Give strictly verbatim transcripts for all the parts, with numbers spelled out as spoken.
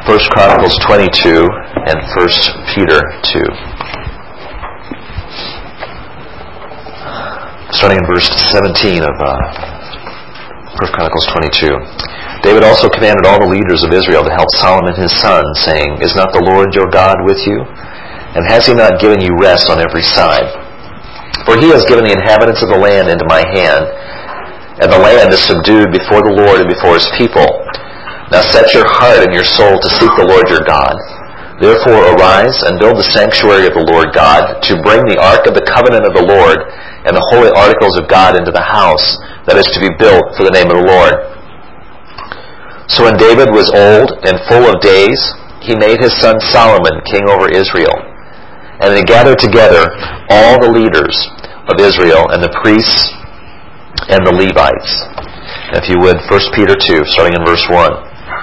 First Chronicles twenty-two and First Peter two. Starting in verse seventeen of uh, First Chronicles twenty-two. David also commanded all the leaders of Israel to help Solomon his son, saying, Is not the Lord your God with you? And has he not given you rest on every side? For he has given the inhabitants of the land into my hand, and the land is subdued before the Lord and before his people. Now set your heart and your soul to seek the Lord your God. Therefore arise and build the sanctuary of the Lord God, to bring the ark of the covenant of the Lord and the holy articles of God into the house that is to be built for the name of the Lord. So when David was old and full of days, he made his son Solomon king over Israel. And he gathered together all the leaders of Israel and the priests and the Levites. And if you would, First Peter two, starting in verse one.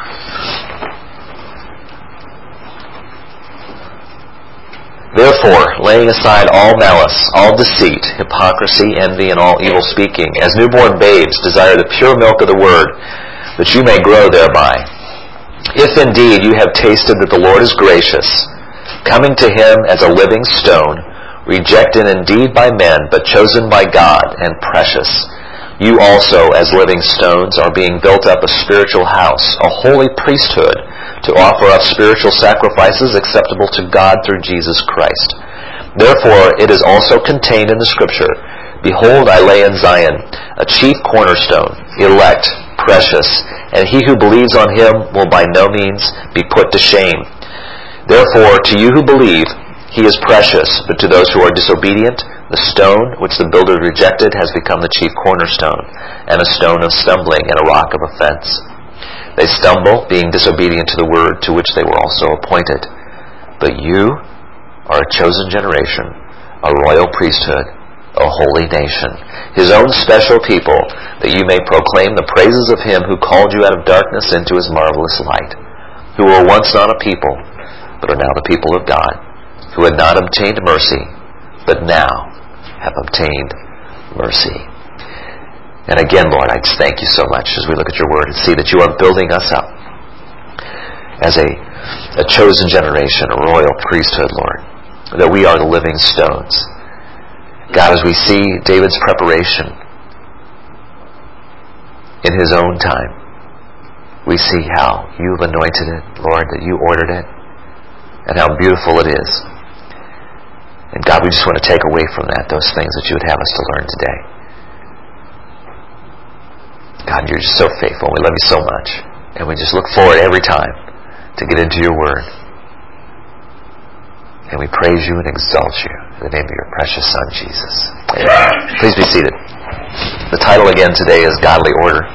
Therefore, laying aside all malice, all deceit, hypocrisy, envy, and all evil speaking, as newborn babes desire the pure milk of the word, that you may grow thereby. If indeed you have tasted that the Lord is gracious, coming to him as a living stone, rejected indeed by men, but chosen by God and precious, you also, as living stones, are being built up a spiritual house, a holy priesthood, to offer up spiritual sacrifices acceptable to God through Jesus Christ. Therefore, it is also contained in the Scripture, Behold, I lay in Zion a chief cornerstone, elect, precious, and he who believes on him will by no means be put to shame. Therefore, to you who believe, he is precious, but to those who are disobedient, the stone which the builders rejected has become the chief cornerstone, and a stone of stumbling and a rock of offense. They stumble, being disobedient to the word to which they were also appointed. But you are a chosen generation, a royal priesthood, a holy nation, his own special people, that you may proclaim the praises of him who called you out of darkness into his marvelous light, who were once not a people, but are now the people of God, who had not obtained mercy, but now have obtained mercy. And again, Lord, I just thank you so much as we look at your word and see that you are building us up as a, a chosen generation, a royal priesthood, Lord, that we are the living stones. God, as we see David's preparation in his own time, we see how you've anointed it, Lord, that you ordered it, and how beautiful it is. And God, we just want to take away from that those things that you would have us to learn today. God, you're just so faithful. We love you so much. And we just look forward every time to get into your word. And we praise you and exalt you in the name of your precious Son, Jesus. Amen. Please be seated. The title again today is Godly Order.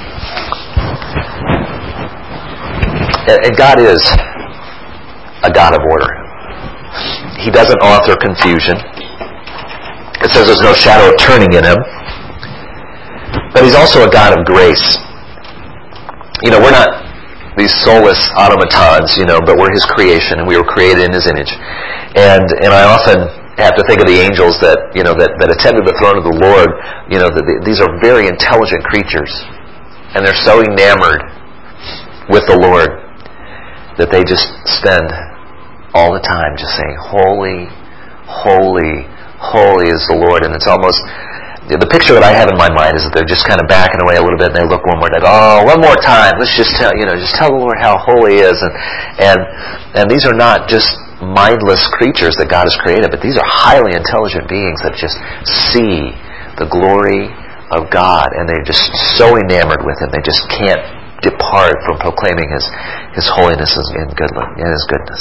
And God is a God of order. He doesn't author confusion. It says there's no shadow of turning in him. But he's also a God of grace. You know, we're not these soulless automatons, you know, but we're his creation, and we were created in his image. And and I often have to think of the angels that, you know, that, that attended the throne of the Lord. You know, that these are very intelligent creatures. And they're so enamored with the Lord that they just spend all the time just saying, Holy, holy, holy is the Lord. And it's almost... the picture that I have in my mind is that they're just kind of backing away a little bit, and they look one more time. Oh, one more time. Let's just tell you know, just tell the Lord how holy he is. And and and these are not just mindless creatures that God has created, but these are highly intelligent beings that just see the glory of God, and they're just so enamored with him, they just can't depart from proclaiming his his holiness and goodness and his goodness.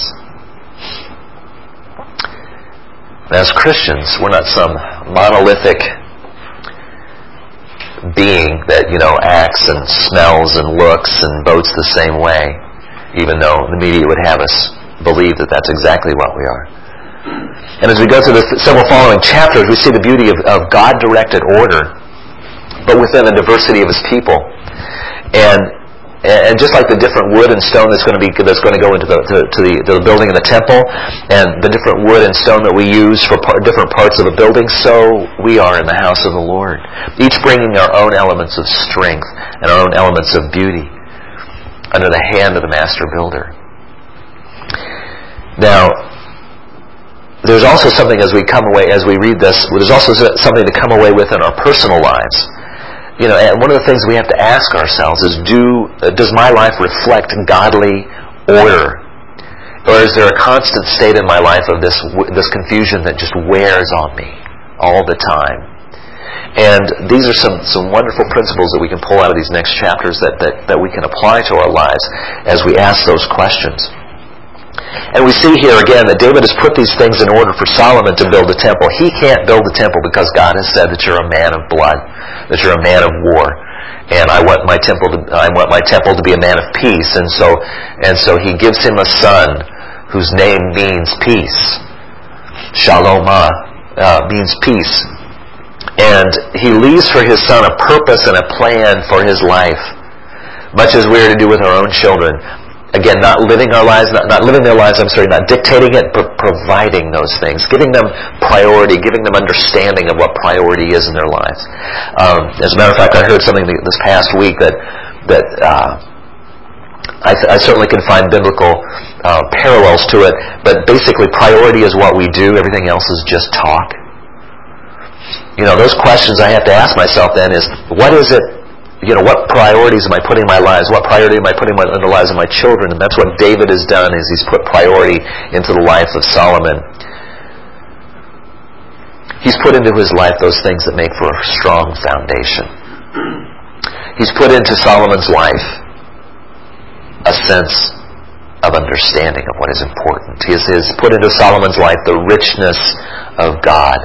As Christians, we're not some monolithic being that, you know, acts and smells and looks and votes the same way, even though the media would have us believe that that's exactly what we are. And as we go through the several following chapters, we see the beauty of, of God-directed order, but within the diversity of his people. And and just like the different wood and stone that's going to be that's going to go into the to, to the, the building of the temple, and the different wood and stone that we use for par- different parts of a building, so we are in the house of the Lord, each bringing our own elements of strength and our own elements of beauty under the hand of the master builder. Now, there's also something as we come away, as we read this, there's also something to come away with in our personal lives. You know, and one of the things we have to ask ourselves is, do uh, does my life reflect godly order? Or is there a constant state in my life of this this confusion that just wears on me all the time? And these are some, some wonderful principles that we can pull out of these next chapters that, that, that we can apply to our lives as we ask those questions. And we see here again that David has put these things in order for Solomon to build a temple. He can't build a temple because God has said that you're a man of blood, that you're a man of war, and I want my temple to I want my temple to be a man of peace. And so and so he gives him a son whose name means peace. Shalomah uh, means peace. And he leaves for his son a purpose and a plan for his life, much as we are to do with our own children. Again, not living our lives, not, not living their lives, I'm sorry, not dictating it, but providing those things, giving them priority, giving them understanding of what priority is in their lives. Um, as a matter of fact, I heard something this past week that that uh, I, th- I certainly can find biblical uh, parallels to it, but basically priority is what we do, everything else is just talk. You know, those questions I have to ask myself then is, what is it, you know, what priorities am I putting in my lives? What priority am I putting in the lives of my children? And that's what David has done, is he's put priority into the life of Solomon. He's put into his life those things that make for a strong foundation. He's put into Solomon's life a sense of understanding of what is important. He has put into Solomon's life the richness of God.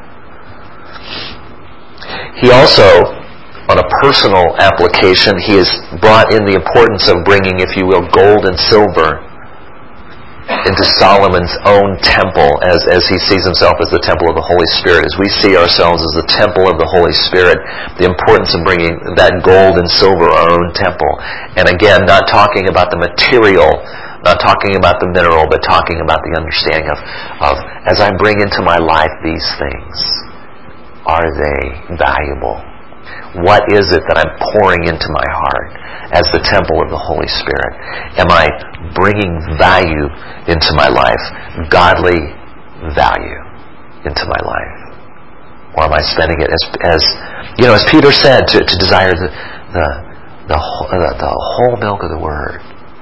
He also, on a personal application, he has brought in the importance of bringing, if you will, gold and silver into Solomon's own temple, as, as he sees himself as the temple of the Holy Spirit. As we see ourselves as the temple of the Holy Spirit, the importance of bringing that gold and silver, our own temple. And again, not talking about the material, not talking about the mineral, but talking about the understanding of, of as I bring into my life these things, are they valuable? What is it that I'm pouring into my heart as the temple of the Holy Spirit? Am I bringing value into my life, godly value into my life? Or am I spending it as, as you know, as Peter said, to, to desire the, the, the, the, the whole milk of the Word?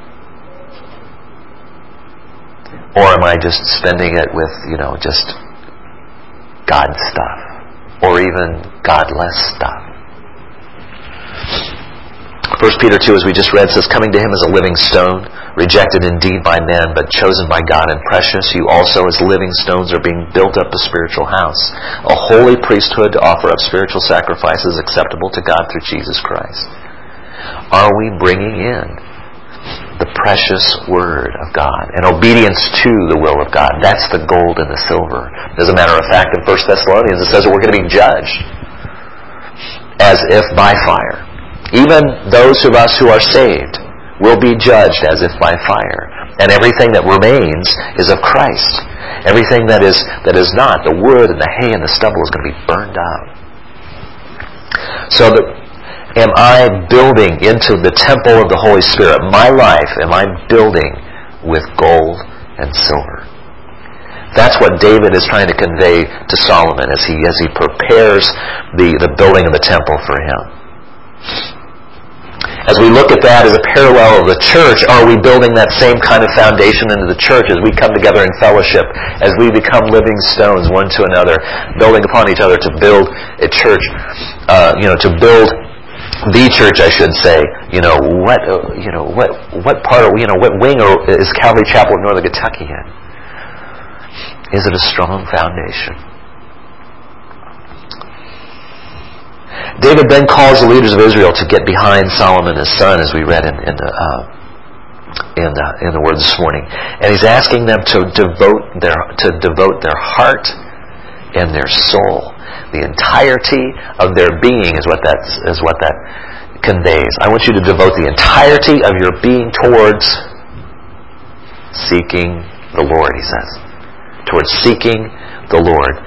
Or am I just spending it with, you know, just God stuff? Or even godless stuff? First Peter two, as we just read, says, coming to him as a living stone, rejected indeed by men, but chosen by God and precious, you also as living stones are being built up a spiritual house, a holy priesthood to offer up spiritual sacrifices acceptable to God through Jesus Christ. Are we bringing in the precious Word of God and obedience to the will of God? That's the gold and the silver. As a matter of fact, in First Thessalonians it says that we're going to be judged as if by fire. Even those of us who are saved will be judged as if by fire. And everything that remains is of Christ. Everything that is that is not, the wood and the hay and the stubble, is going to be burned up. So that, am I building into the temple of the Holy Spirit? My life, am I building with gold and silver? That's what David is trying to convey to Solomon as he as he prepares the, the building of the temple for him. As we look at that as a parallel of the church, are we building that same kind of foundation into the church as we come together in fellowship, as we become living stones one to another, building upon each other to build a church, uh, you know, to build the church, I should say. You know, what, uh, you know, what, what part, of, you know, what wing is Calvary Chapel of Northern Kentucky in? Is it a strong foundation? David then calls the leaders of Israel to get behind Solomon, his son, as we read in in the, uh, in, the, in the Word this morning. And he's asking them to devote their to devote their heart and their soul, the entirety of their being, is what that is what that conveys. I want you to devote the entirety of your being towards seeking the Lord. He says, towards seeking the Lord.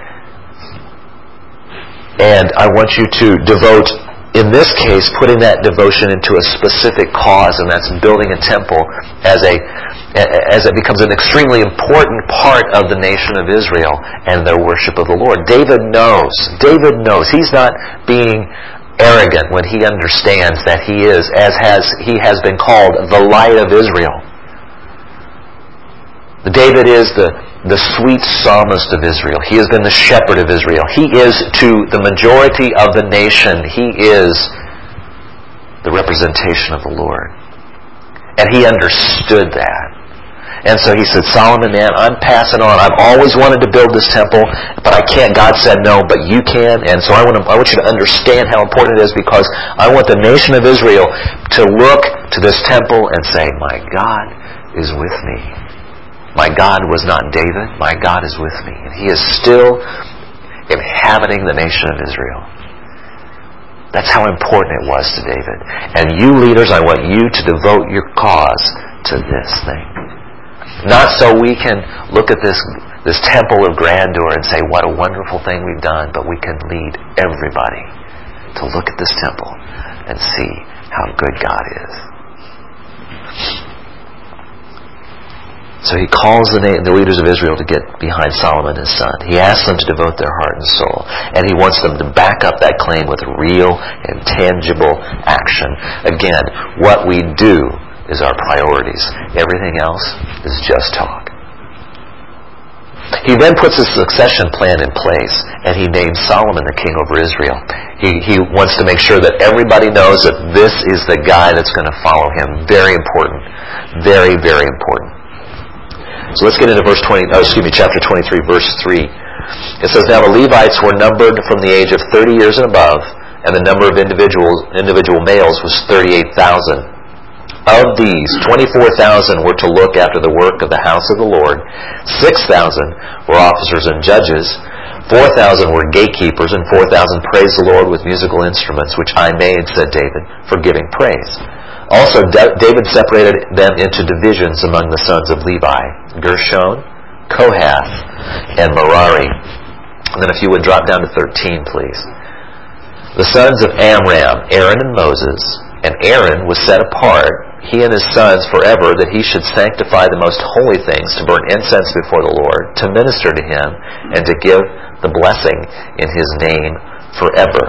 And I want you to devote, in this case, putting that devotion into a specific cause, and that's building a temple as a as it becomes an extremely important part of the nation of Israel and their worship of the Lord. David knows. David knows. He's not being arrogant when he understands that he is, as has he has been called, the light of Israel. David is the, the sweet psalmist of Israel. He has been the shepherd of Israel. He is, to the majority of the nation, he is the representation of the Lord. And he understood that. And so he said, Solomon, man, I'm passing on. I've always wanted to build this temple, but I can't. God said no, but you can. And so I want, to, I want you to understand how important it is, because I want the nation of Israel to look to this temple and say, my God is with me. My God was not David. My God is with me. And he is still inhabiting the nation of Israel. That's how important it was to David. And you leaders, I want you to devote your cause to this thing. Not so we can look at this this temple of grandeur and say, what a wonderful thing we've done, but we can lead everybody to look at this temple and see how good God is. So he calls the, the leaders of Israel to get behind Solomon his son. He asks them to devote their heart and soul. And he wants them to back up that claim with real and tangible action. Again, what we do is our priorities. Everything else is just talk. He then puts a succession plan in place, and he names Solomon the king over Israel. He, he wants to make sure that everybody knows that this is the guy that's going to follow him. Very important. Very, very important. So let's get into verse twenty. Oh, excuse me, chapter twenty-three, verse three. It says, now the Levites were numbered from the age of thirty years and above, and the number of individuals, individual males was thirty-eight thousand. Of these, twenty-four thousand were to look after the work of the house of the Lord, six thousand were officers and judges, four thousand were gatekeepers, and four thousand praised the Lord with musical instruments, which I made, said David, for giving praise. Also, David separated them into divisions among the sons of Levi, Gershon, Kohath, and Merari. And then if you would drop down to thirteen, please. The sons of Amram, Aaron and Moses, and Aaron was set apart, he and his sons forever, that he should sanctify the most holy things, to burn incense before the Lord, to minister to him, and to give the blessing in his name forever.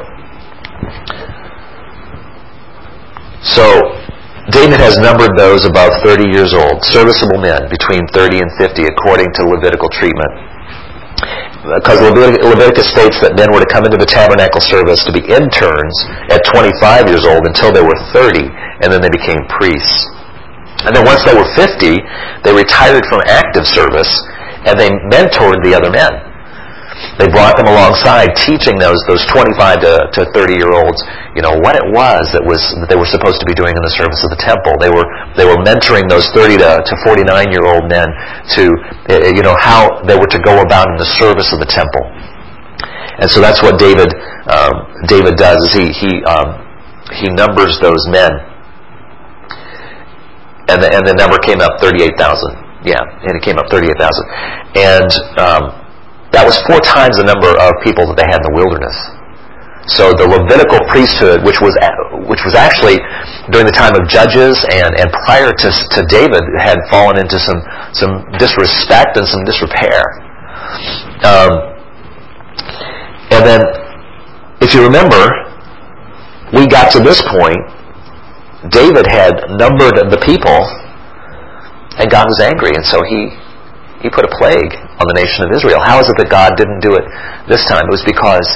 So, David has numbered those above thirty years old, serviceable men between thirty and fifty, according to Levitical treatment. Because Leviticus states that men were to come into the tabernacle service to be interns at twenty-five years old until they were thirty, and then they became priests. And then once they were fifty, they retired from active service, and they mentored the other men. They brought them alongside, teaching those those twenty-five to thirty-year-olds, you know, what it was that was that they were supposed to be doing in the service of the temple. They were they were mentoring those thirty to forty-nine-year-old men to, you know, how they were to go about in the service of the temple. And so that's what David um, David does. Is he he um, he numbers those men, and the, and the number came up thirty-eight thousand. Yeah, and it came up thirty-eight thousand, and um, that was four times the number of people that they had in the wilderness. So the Levitical priesthood, which was which was actually during the time of Judges and, and prior to, to David, had fallen into some, some disrespect and some disrepair. Um, and then, if you remember, we got to this point, David had numbered the people, and God was angry, and so he He put a plague on the nation of Israel. How is it that God didn't do it this time? It was because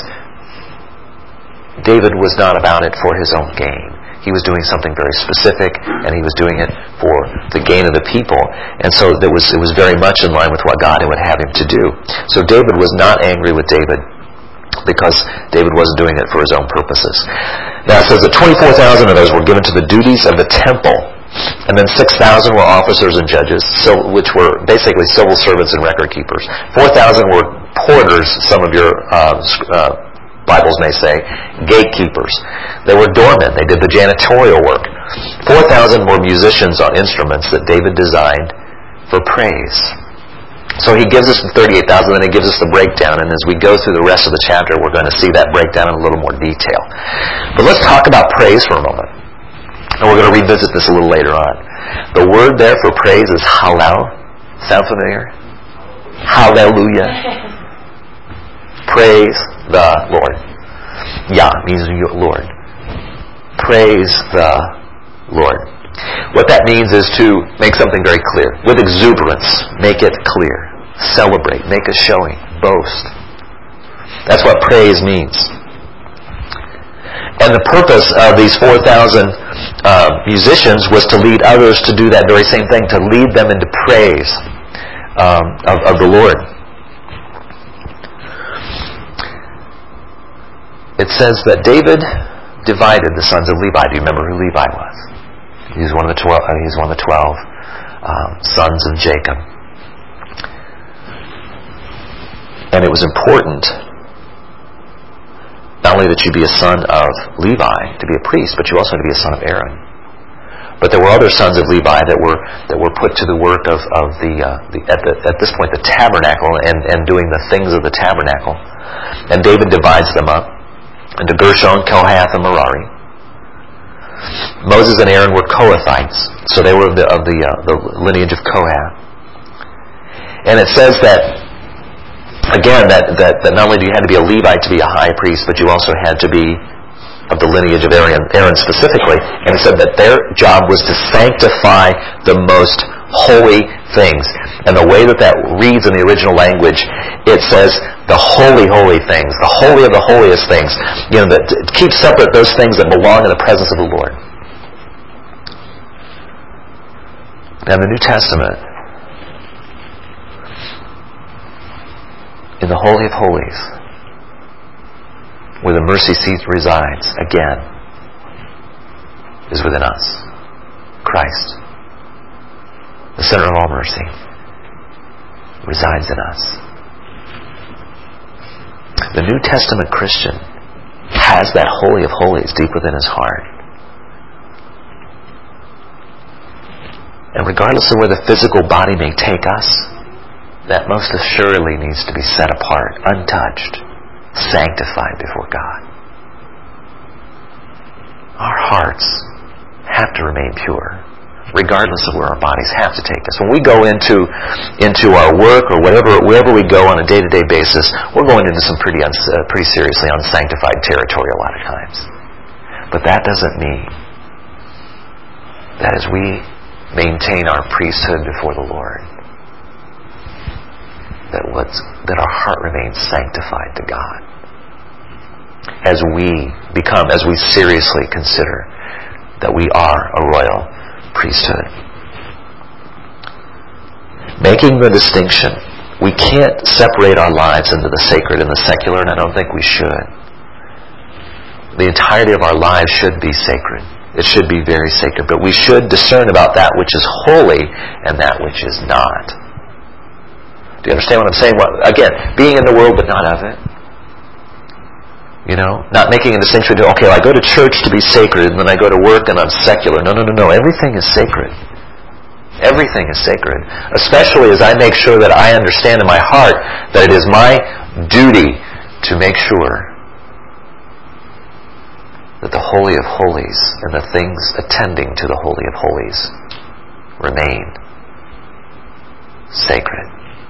David was not about it for his own gain. He was doing something very specific, and he was doing it for the gain of the people. And so it was, it was very much in line with what God would have him to do. So David was not angry with David because David wasn't doing it for his own purposes. Now it says that twenty-four thousand of those were given to the duties of the temple. And then six thousand were officers and judges, so, which were basically civil servants and record keepers. four thousand were porters, some of your uh, uh, Bibles may say, gatekeepers. They were doormen. They did the janitorial work. four thousand were musicians on instruments that David designed for praise. So he gives us the thirty-eight thousand, and he gives us the breakdown. And as we go through the rest of the chapter, we're going to see that breakdown in a little more detail. But let's talk about praise for a moment. And we're going to revisit this a little later on. The word there for praise is hallel. Sound familiar? Hallelujah. Praise the Lord. Yah means Lord. Praise the Lord. What that means is to make something very clear. With exuberance, make it clear. Celebrate, make a showing, boast. That's what praise means. And the purpose of these four thousand uh, musicians was to lead others to do that very same thing, to lead them into praise um, of, of the Lord. It says that David divided the sons of Levi. Do you remember who Levi was? He's one of the twelve. Uh, he's one of the twelve um, sons of Jacob. And it was important not only that you be a son of Levi to be a priest, but you also had to be a son of Aaron. But there were other sons of Levi that were that were put to the work of of the, uh, the, at, the at this point the tabernacle and and doing the things of the tabernacle. And David divides them up into Gershon, Kohath, and Merari. Moses and Aaron were Kohathites, so they were of the of the, uh, the lineage of Kohath. And it says that. Again, that, that, that not only do you had to be a Levite to be a high priest, but you also had to be of the lineage of Aaron, Aaron specifically. And it said that their job was to sanctify the most holy things. And the way that that reads in the original language, it says the holy, holy things, the holy of the holiest things. You know, that keep separate those things that belong in the presence of the Lord. Now, in the New Testament, in the Holy of Holies, where the mercy seat resides, again, is within us. Christ, the center of all mercy, resides in us. The New Testament Christian has that Holy of Holies deep within his heart. And regardless of where the physical body may take us, that most assuredly needs to be set apart, untouched, sanctified before God. Our hearts have to remain pure, regardless of where our bodies have to take us. When we go into into our work or whatever, wherever we go on a day-to-day basis, we're going into some pretty uns, uh, pretty seriously unsanctified territory a lot of times. But that doesn't mean that as we maintain our priesthood before the Lord, that what's, that our heart remains sanctified to God. As we become, as we seriously consider that we are a royal priesthood. Making the distinction, we can't separate our lives into the sacred and the secular, and I don't think we should. The entirety of our lives should be sacred. It should be very sacred, but we should discern about that which is holy and that which is not. Do you understand what I'm saying? Well, again, being in the world but not of it. You know, not making a distinction between, okay, well, I go to church to be sacred and then I go to work and I'm secular. No, no, no, no. Everything is sacred. Everything is sacred. Especially as I make sure that I understand in my heart that it is my duty to make sure that the Holy of Holies and the things attending to the Holy of Holies remain sacred.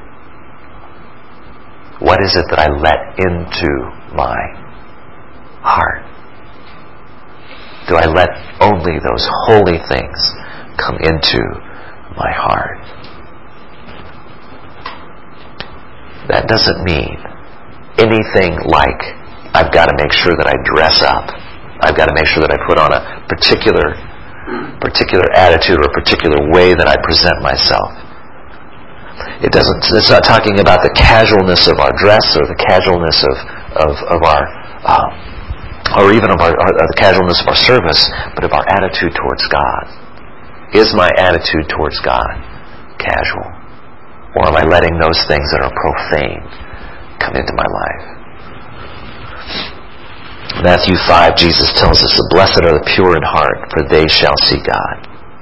What is it that I let into my heart? Do I let only those holy things come into my heart? That doesn't mean anything like I've got to make sure that I dress up. I've got to make sure that I put on a particular particular attitude or a particular way that I present myself. It doesn't. It's not talking about the casualness of our dress or the casualness of of, of our, um, or even of our, our the casualness of our service, but of our attitude towards God. Is my attitude towards God casual, or am I letting those things that are profane come into my life? Matthew five, Jesus tells us, "Blessed are the pure in heart, for they shall see God."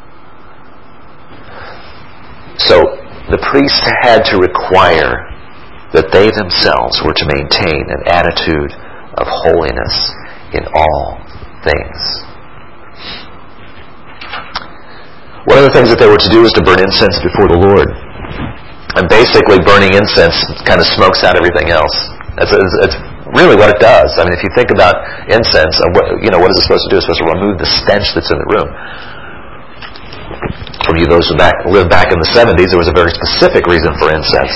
So the priests had to require that they themselves were to maintain an attitude of holiness in all things. One of the things that they were to do was to burn incense before the Lord. And basically burning incense kind of smokes out everything else. It's, it's, it's really what it does. I mean, if you think about incense, uh, what, you know, what is it supposed to do? It's supposed to remove the stench that's in the room. For you those who back, lived back in the seventies, there was a very specific reason for incense.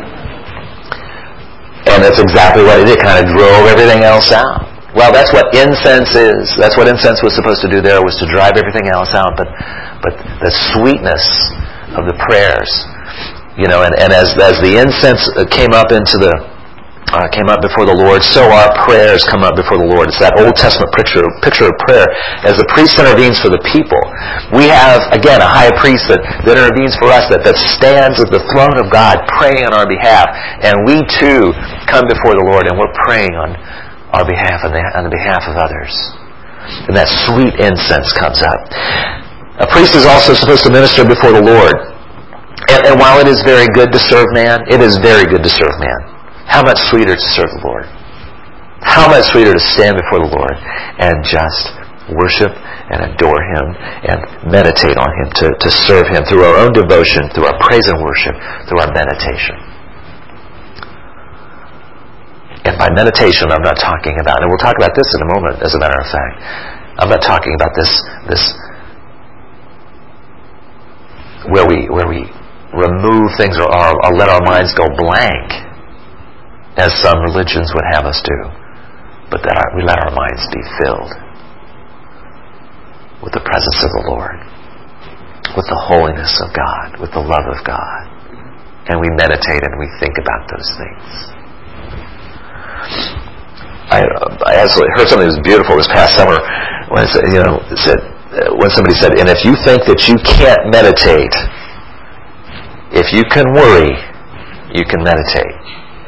And that's exactly what it did. It kind of drove everything else out. Well, that's what incense is. That's what incense was supposed to do there, was to drive everything else out. But but the sweetness of the prayers, you know, and, and as as the incense came up into the Uh, came up before the Lord, so our prayers come up before the Lord. It's that Old Testament picture, picture of prayer. As the priest intervenes for the people, we have, again, a high priest that, that intervenes for us, that, that stands at the throne of God praying on our behalf. And we too come before the Lord and we're praying on our behalf and the, on the behalf of others. And that sweet incense comes up. A priest is also supposed to minister before the Lord. And, and while it is very good to serve man, it is very good to serve man. How much sweeter to serve the Lord. How much sweeter to stand before the Lord and just worship and adore Him and meditate on Him, to, to serve Him through our own devotion, through our praise and worship, through our meditation. And by meditation, I'm not talking about, and we'll talk about this in a moment, as a matter of fact, I'm not talking about this, this where we, where we remove things or, or, or let our minds go blank, as some religions would have us do, but that our, we let our minds be filled with the presence of the Lord, with the holiness of God, with the love of God, and we meditate and we think about those things. I, I absolutely heard something that was beautiful this past summer when it said, you know, it said, when somebody said, and if you think that you can't meditate, if you can worry, you can meditate.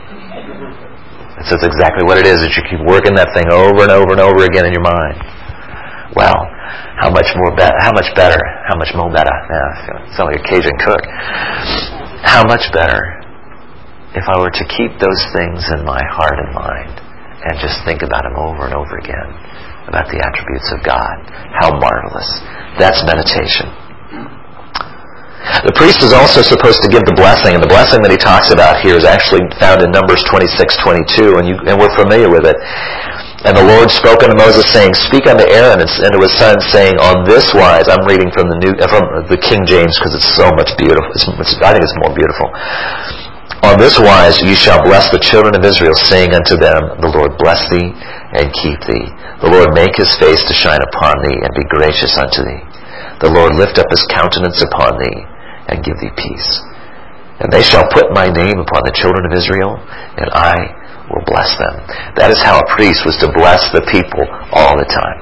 So that's exactly what it is, that you keep working that thing over and over and over again in your mind. Well, how much more be- how much better, how much more better, yeah, it's like a Cajun cook. How much better if I were to keep those things in my heart and mind and just think about them over and over again, about the attributes of God. How marvelous. That's meditation. The priest is also supposed to give the blessing, and the blessing that he talks about here is actually found in Numbers twenty-six twenty-two, and, you, and we're familiar with it. And the Lord spoke unto Moses, saying, Speak unto Aaron and unto his sons, saying, On this wise, I'm reading from the new, from the King James because it's so much beautiful. It's, it's, I think it's more beautiful. On this wise ye shall bless the children of Israel, saying unto them, The Lord bless thee and keep thee. The Lord make his face to shine upon thee and be gracious unto thee. The Lord lift up his countenance upon thee and give thee peace. And they shall put my name upon the children of Israel, and I will bless them. That is how a priest was to bless the people all the time.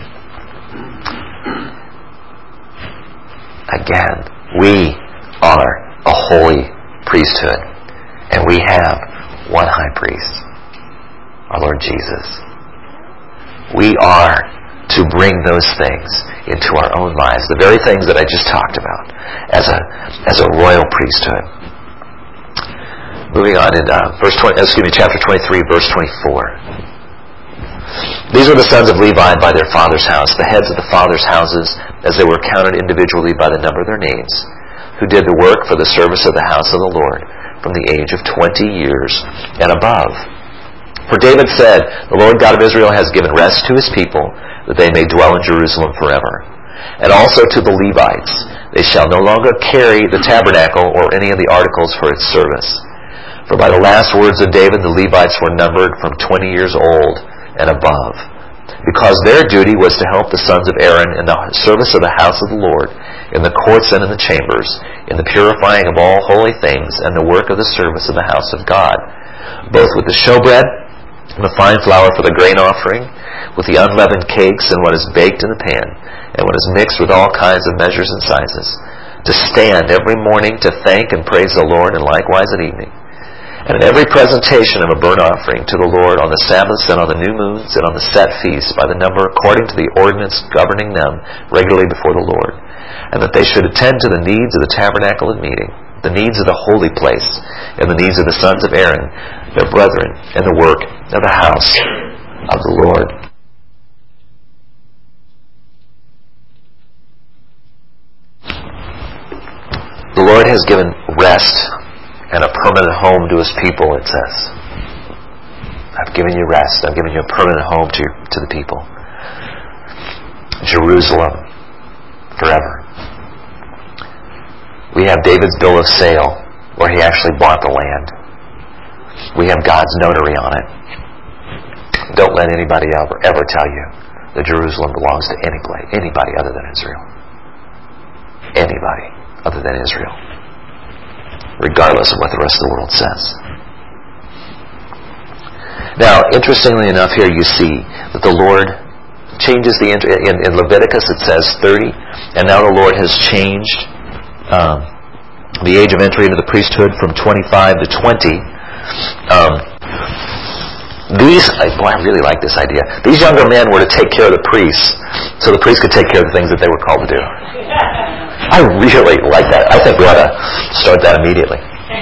Again, we are a holy priesthood, and we have one high priest, our Lord Jesus. We are to bring those things into our own lives, the very things that I just talked about, as a as a royal priesthood. Moving on in uh, verse twenty, excuse me, chapter twenty-three, verse twenty-four. These are the sons of Levi by their father's house, the heads of the fathers' houses, as they were counted individually by the number of their names, who did the work for the service of the house of the Lord from the age of twenty years and above. For David said, The Lord God of Israel has given rest to his people, that they may dwell in Jerusalem forever. And also to the Levites, they shall no longer carry the tabernacle or any of the articles for its service. For by the last words of David, the Levites were numbered from twenty years old and above, because their duty was to help the sons of Aaron in the service of the house of the Lord, in the courts and in the chambers, in the purifying of all holy things, and the work of the service of the house of God, both with the showbread and the fine flour for the grain offering, with the unleavened cakes and what is baked in the pan, and what is mixed with all kinds of measures and sizes, to stand every morning to thank and praise the Lord, and likewise at evening. And in every presentation of a burnt offering to the Lord on the Sabbaths and on the new moons and on the set feasts by the number according to the ordinance governing them regularly before the Lord, and that they should attend to the needs of the tabernacle of meeting, the needs of the holy place, and the needs of the sons of Aaron, their brethren, and the work of the house of the Lord. Lord has given rest and a permanent home to His people, it says. I've given you rest. I've given you a permanent home to, to the people. Jerusalem, forever. We have David's bill of sale, where he actually bought the land. We have God's notary on it. Don't let anybody ever, ever tell you that Jerusalem belongs to any place, anybody other than Israel. Anybody other than Israel. Regardless of what the rest of the world says. Now, interestingly enough, here you see that the Lord changes the... In, in Leviticus it says thirty, and now the Lord has changed um, the age of entry into the priesthood from twenty-five to twenty. Um, these... Boy, I really like this idea. These younger men were to take care of the priests, so the priests could take care of the things that they were called to do. I really like that. I think we ought to start that immediately.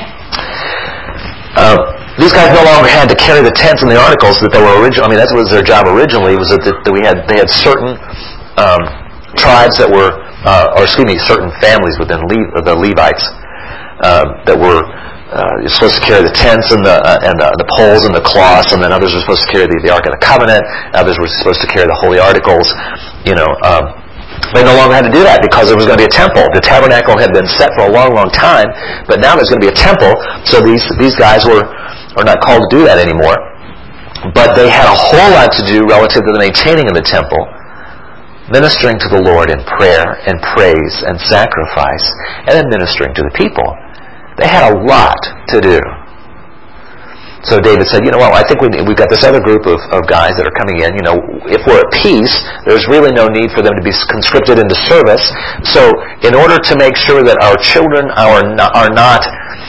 Um, these guys no longer had to carry the tents and the articles that they were originally. I mean, that was their job originally. Was that, that we had they had certain um, tribes that were, uh, or excuse me, certain families within Le- the Levites uh, that were uh, supposed to carry the tents and the uh, and the, the poles and the cloths, and then others were supposed to carry the, the Ark of the Covenant. Others were supposed to carry the holy articles. You know. Um, They no longer had to do that because there was going to be a temple. The tabernacle had been set for a long, long time, but now there's going to be a temple, so these these guys were are not called to do that anymore. But they had a whole lot to do relative to the maintaining of the temple, ministering to the Lord in prayer and praise and sacrifice, and then ministering to the people. They had a lot to do. So David said, you know what, well, I think we, we've got this other group of, of guys that are coming in. You know, if we're at peace, there's really no need for them to be conscripted into service. So in order to make sure that our children are not, are not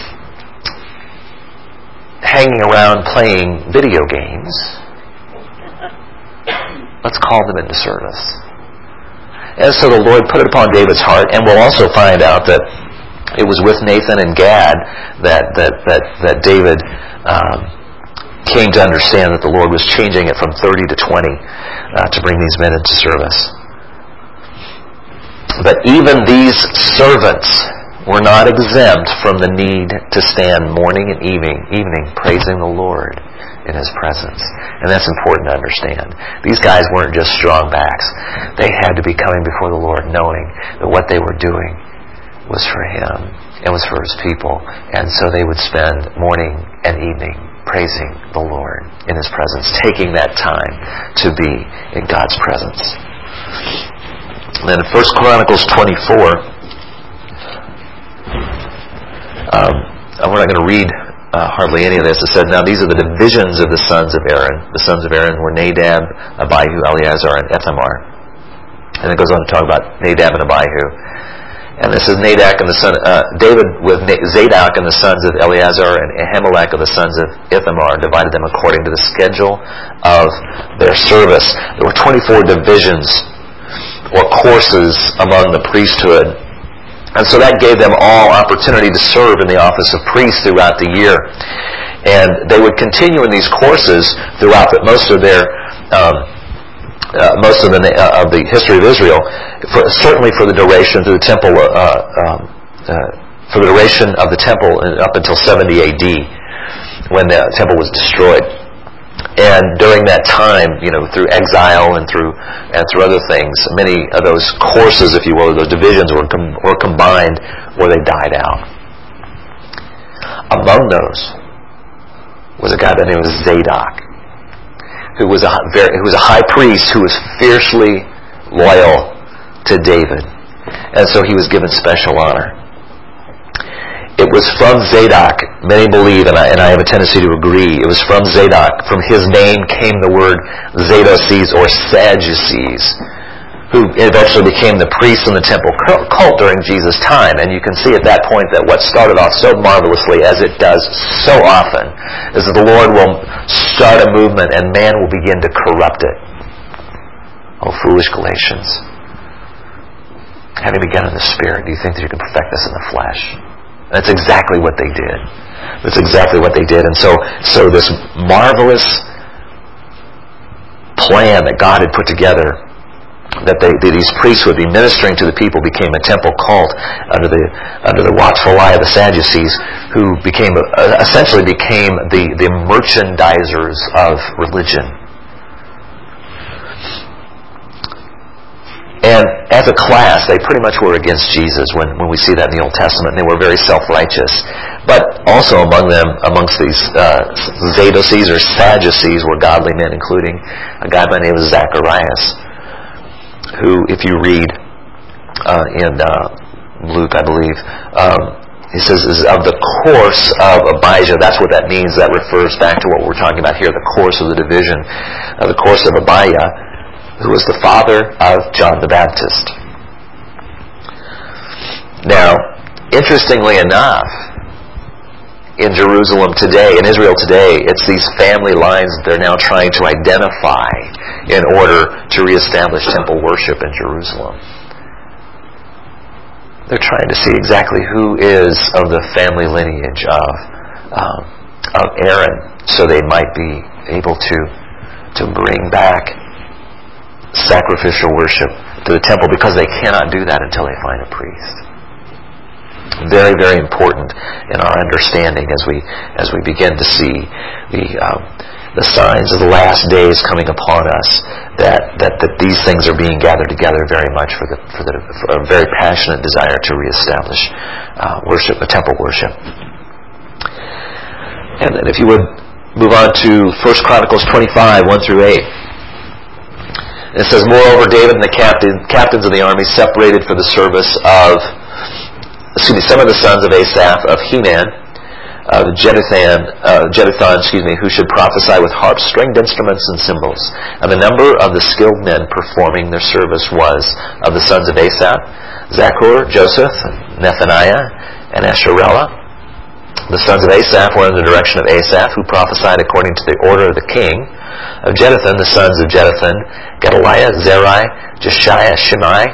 hanging around playing video games, let's call them into service. And so the Lord put it upon David's heart, and we'll also find out that it was with Nathan and Gad that that that, that David um, came to understand that the Lord was changing it from thirty to twenty uh, to bring these men into service. But even these servants were not exempt from the need to stand morning and evening, evening praising the Lord in His presence. And that's important to understand. These guys weren't just strong backs. They had to be coming before the Lord knowing that what they were doing was for Him and was for His people. And so they would spend morning and evening praising the Lord in His presence, taking that time to be in God's presence. And then in First Chronicles twenty-four, um, we're not going to read uh, hardly any of this. It said, now these are the divisions of the sons of Aaron. The sons of Aaron were Nadab, Abihu, Eleazar, and Ithamar. And it goes on to talk about Nadab and Abihu. And this is Nadab and the son, uh, David with Zadok and the sons of Eleazar and Ahimelech of the sons of Ithamar divided them according to the schedule of their service. There were twenty-four divisions or courses among the priesthood. And so that gave them all opportunity to serve in the office of priest throughout the year. And they would continue in these courses throughout the, most of their um, Uh, most of the uh, of the history of Israel, for, certainly for the duration through the temple, uh, um, uh, for the duration of the temple up until seventy A D, when the temple was destroyed. And during that time, you know, through exile and through and through other things, many of those courses, if you will, those divisions were com- were combined, or they died out. Among those was a guy by the name of Zadok, who was a very, who was a high priest who was fiercely loyal to David, and so he was given special honor. It was from Zadok, many believe, and I, and I have a tendency to agree, it was from Zadok, from his name came the word Zadducees or Sadducees, who eventually became the priests in the temple cult during Jesus' time. And you can see at that point that what started off so marvelously, as it does so often, is that the Lord will start a movement and man will begin to corrupt it. Oh, foolish Galatians. Having begun in the Spirit, do you think that you can perfect this in the flesh? That's exactly what they did. That's exactly what they did. And so, so this marvelous plan that God had put together that they, that these priests would be ministering to the people became a temple cult under the under the watchful eye of the Sadducees, who became uh, essentially became the, the merchandisers of religion. And as a class, they pretty much were against Jesus when, when we see that in the Old Testament. They were very self-righteous. But also among them, amongst these uh, Sadducees or Sadducees were godly men, including a guy by the name of Zacharias, who, if you read uh, in uh, Luke, I believe, um, he says, is of the course of Abijah. That's what that means. That refers back to what we're talking about here, the course of the division, of the course of Abijah, who was the father of John the Baptist. Now, interestingly enough, in Jerusalem today, in Israel today, it's these family lines that they're now trying to identify in order to reestablish temple worship in Jerusalem. They're trying to see exactly who is of the family lineage of, um, of Aaron, so they might be able to, to bring back sacrificial worship to the temple, because they cannot do that until they find a priest. Very, very important in our understanding as we as we begin to see the um, the signs of the last days coming upon us, that, that that these things are being gathered together very much for the for the for a very passionate desire to reestablish uh, worship, a temple worship. And then, if you would move on to First Chronicles twenty-five, one through eight. It says, moreover, David and the captain, captains of the army separated for the service of, excuse me, some of the sons of Asaph, of Heman, of Jeduthun, uh, Jeduthun, excuse me, who should prophesy with harps, stringed instruments, and cymbals. And the number of the skilled men performing their service was, of the sons of Asaph, Zaccur, Joseph, Nethaniah, and Asherella. The sons of Asaph were in the direction of Asaph, who prophesied according to the order of the king. Of Jeduthun, the sons of Jeduthun, Gedaliah, Zerai, Jeshiah, Shimei,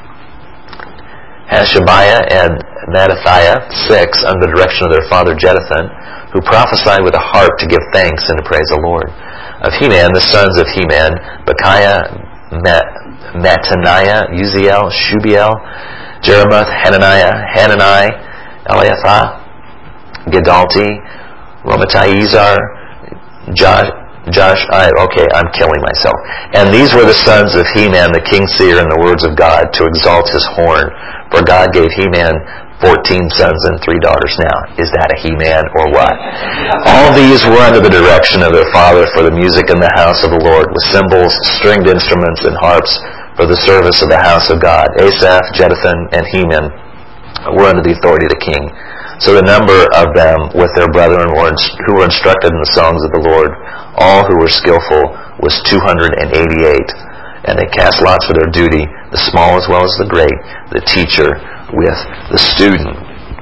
Hashabiah, and Mattithiah, six, under the direction of their father Jeduthun, who prophesied with a harp to give thanks and to praise the Lord. Of Heman, the sons of Heman, Bechiah, Mat- Mattaniah, Uziel, Shubiel, Jeremoth, Hananiah, Hanani, Eliathah, Gedalti, Romatizar, Josh, Josh, I, okay, I'm killing myself. And these were the sons of Heman, the king seer, in the words of God, to exalt his horn. For God gave Heman fourteen sons and three daughters. Now, is that a He-Man or what? All these were under the direction of their father for the music in the house of the Lord, with cymbals, stringed instruments, and harps for the service of the house of God. Asaph, Jeduthun, and Heman were under the authority of the king. So the number of them with their brethren who were instructed in the songs of the Lord, all who were skillful, was two hundred eighty-eight. And they cast lots for their duty, the small as well as the great, the teacher with the student.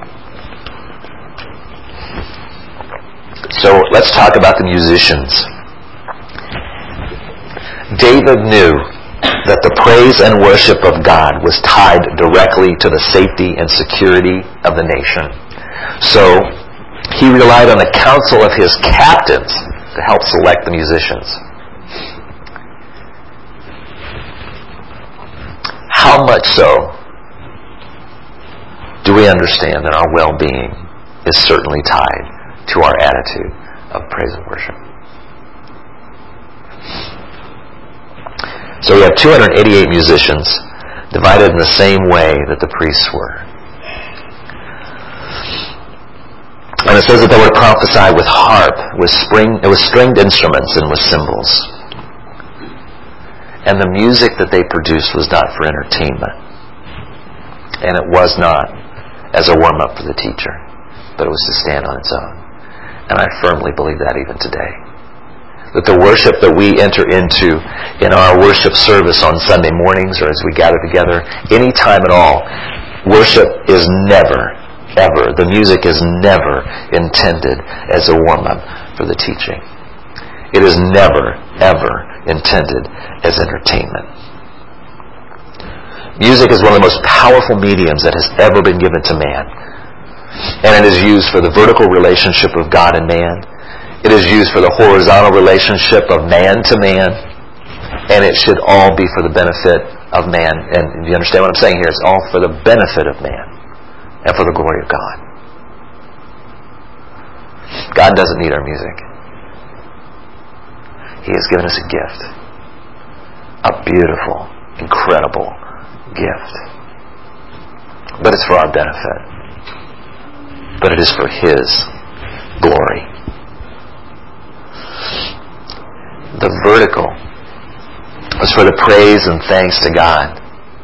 So let's talk about the musicians. David knew that the praise and worship of God was tied directly to the safety and security of the nation. So he relied on the counsel of his captains to help select the musicians. How much so do we understand that our well-being is certainly tied to our attitude of praise and worship? So we have two hundred eighty-eight musicians divided in the same way that the priests were. And it says that they were to prophesy with harp, with spring, with stringed instruments, and with cymbals. And the music that they produced was not for entertainment. And it was not as a warm-up for the teacher, but it was to stand on its own. And I firmly believe that even today. That the worship that we enter into in our worship service on Sunday mornings or as we gather together, any time at all, worship is never, ever, the music is never intended as a warm-up for the teaching. It is never, ever intended as entertainment. Music is one of the most powerful mediums that has ever been given to man. And it is used for the vertical relationship of God and man. It is used for the horizontal relationship of man to man. And it should all be for the benefit of man. And you understand what I'm saying here? It's all for the benefit of man and for the glory of God. God doesn't need our music. He has given us a gift. A beautiful, incredible gift. But it's for our benefit. But it is for His glory. The vertical was for the praise and thanks to God,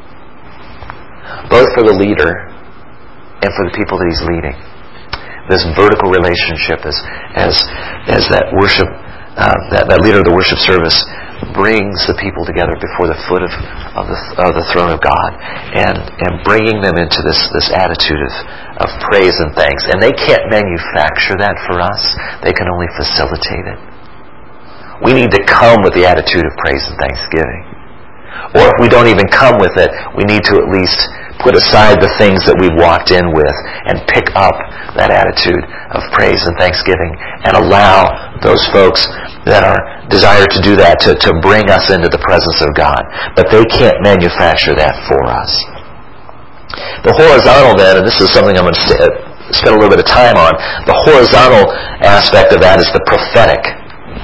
both for the leader and for the people that he's leading. This vertical relationship as as as that worship uh, that, that leader of the worship service brings the people together before the foot of, of the of the throne of God, and and bringing them into this this attitude of of praise and thanks. And they can't manufacture that for us. They can only facilitate it. We need to come with the attitude of praise and thanksgiving. Or if we don't even come with it, we need to at least put aside the things that we've walked in with and pick up that attitude of praise and thanksgiving and allow those folks that are desire to do that to, to bring us into the presence of God. But they can't manufacture that for us. The horizontal then, and this is something I'm going to spend a little bit of time on, the horizontal aspect of that is the prophetic.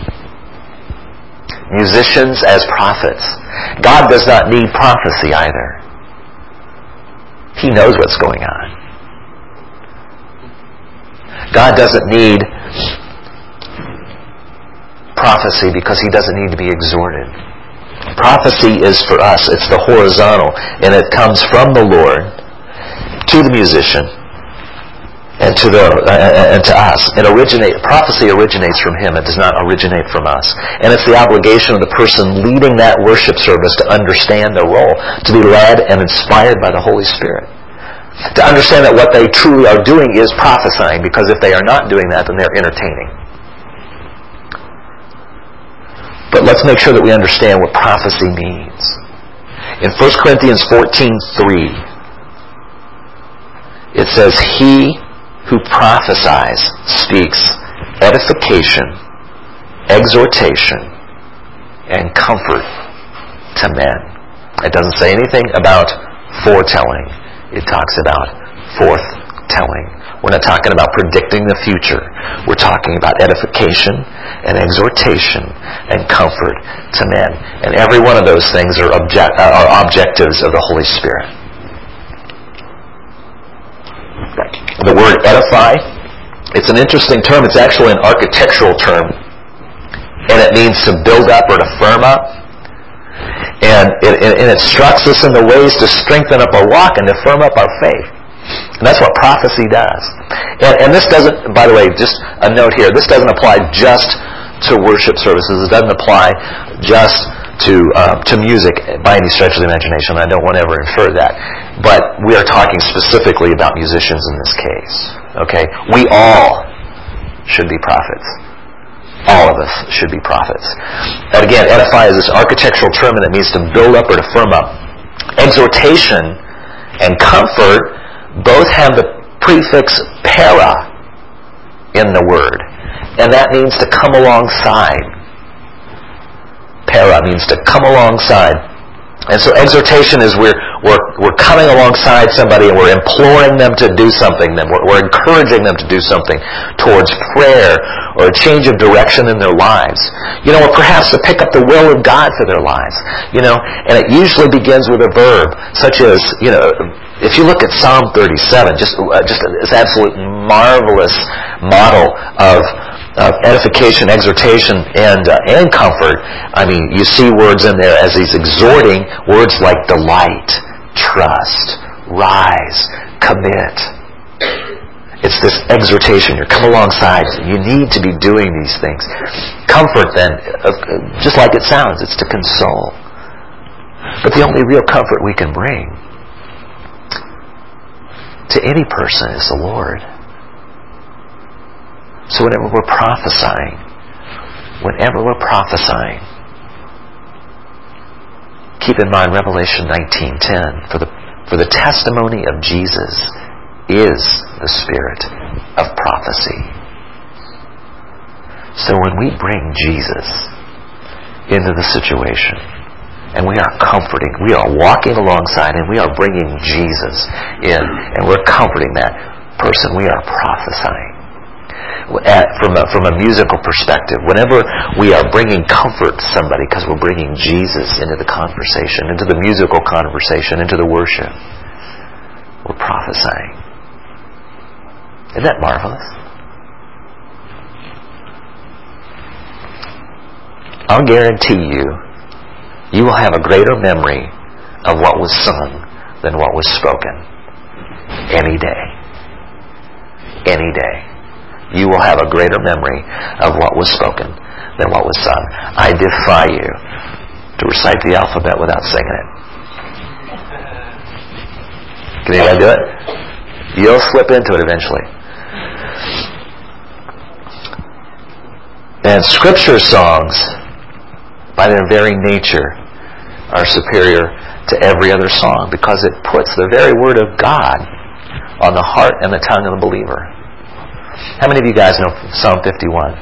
Musicians as prophets. God does not need prophecy either. He knows what's going on. God doesn't need prophecy because He doesn't need to be exhorted. Prophecy is for us. It's the horizontal, and it comes from the Lord to the musician and to the uh, and to us. It originate prophecy originates from Him. It does not originate from us. And it's the obligation of the person leading that worship service to understand their role, to be led and inspired by the Holy Spirit, to understand that what they truly are doing is prophesying. Because if they are not doing that, then they're entertaining. But let's make sure that we understand what prophecy means. In First Corinthians fourteen three, it says, "He who prophesies speaks edification, exhortation, and comfort to men." It doesn't say anything about foretelling. It talks about forthtelling. We're not talking about predicting the future. We're talking about edification and exhortation and comfort to men. And every one of those things are, object, uh, are objectives of the Holy Spirit. The word edify, it's an interesting term. It's actually an architectural term. And it means to build up or to firm up. And it, it, it instructs us in the ways to strengthen up our walk and to firm up our faith. And that's what prophecy does. And, and this doesn't, by the way, just a note here, this doesn't apply just to worship services. It doesn't apply just to uh, to music by any stretch of the imagination. I don't want to ever infer that. But we are talking specifically about musicians in this case. Okay? We all should be prophets. All of us should be prophets. And again, edify is this architectural term, and it means to build up or to firm up. Exhortation and comfort both have the prefix para in the word. And that means to come alongside. Para means to come alongside. And so exhortation is we're, we're, we're coming alongside somebody and we're imploring them to do something. Then we're, we're encouraging them to do something towards prayer or a change of direction in their lives. You know, or perhaps to pick up the will of God for their lives. You know, and it usually begins with a verb, such as, you know, if you look at Psalm thirty-seven, just uh, just this absolute marvelous model of of edification, exhortation, and uh, and comfort. I mean, you see words in there as he's exhorting, words like delight, trust, rise, commit. It's this exhortation. You're come alongside. You need to be doing these things. Comfort, then, uh, just like it sounds, it's to console. But the only real comfort we can bring to any person is the Lord. So whenever we're prophesying, whenever we're prophesying, keep in mind Revelation nineteen ten. For the for the testimony of Jesus is the spirit of prophecy. So when we bring Jesus into the situation, And we are comforting. We are walking alongside and we are bringing Jesus in. And we're comforting that person. We are prophesying. At, from, a, from a musical perspective, whenever we are bringing comfort to somebody because we're bringing Jesus into the conversation, into the musical conversation, into the worship, we're prophesying. Isn't that marvelous? I'll guarantee you, you will have a greater memory of what was sung than what was spoken. Any day. Any day. You will have a greater memory of what was spoken than what was sung. I defy you to recite the alphabet without singing it. Can anybody do it? You'll slip into it eventually. And Scripture songs, by their very nature, are superior to every other song because it puts the very Word of God on the heart and the tongue of the believer. How many of you guys know Psalm fifty-one?